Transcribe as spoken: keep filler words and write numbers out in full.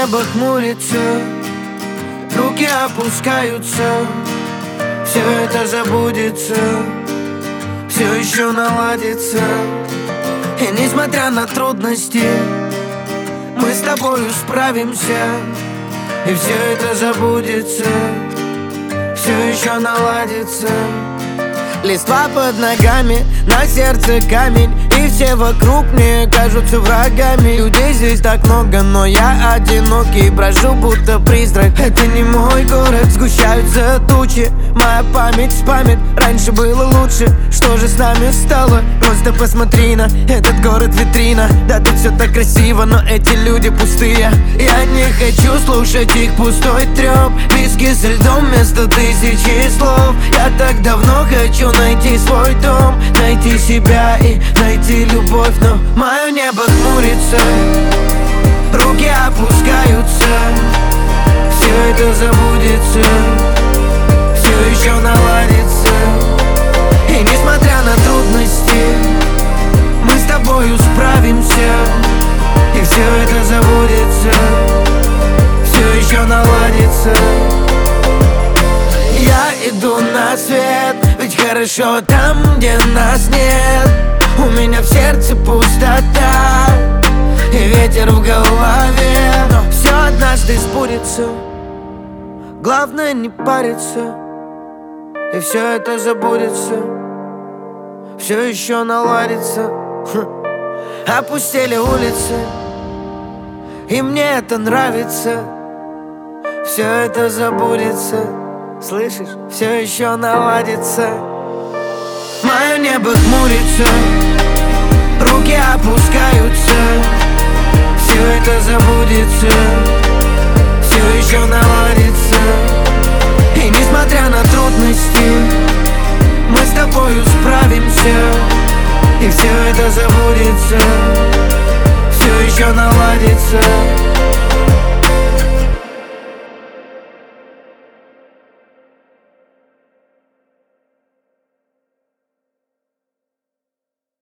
небо хмурится, руки опускаются, все это забудется, все еще наладится. И несмотря на трудности, мы с тобою справимся, и все это забудется, все еще наладится. Листва под ногами, на сердце камень, и все вокруг мне кажутся врагами. Людей здесь так много, но я одинокий, брожу будто призрак. Это не мой город, сгущаются тучи, моя память спамит, раньше было лучше. Что же с нами стало? Просто посмотри на этот город, витрина. Да, тут все так красиво, но эти люди пустые. Я не хочу слушать их пустой трёп, виски со льдом вместо тысячи слов. Я так давно хочу найти свой дом, найти себя и найти любовь. Но мое небо хмурится, руки опускаются, все это забудется, все еще наладится. И несмотря на трудности, мы с тобою справимся, и все это забудется, все еще наладится. Я иду на свет, ведь хорошо там, где нас нет. У меня в сердце пустота и ветер в голове, но все однажды сбудется. Главное не париться, и все это забудется, все еще наладится. Хм. Опустели улицы, и мне это нравится. Все это забудется, слышишь, все еще наладится. Мое небо хмурится, руки опускаются, все это забудется, все еще наладится. И несмотря на трудности, мы с тобою справимся, и все это забудется, все еще наладится.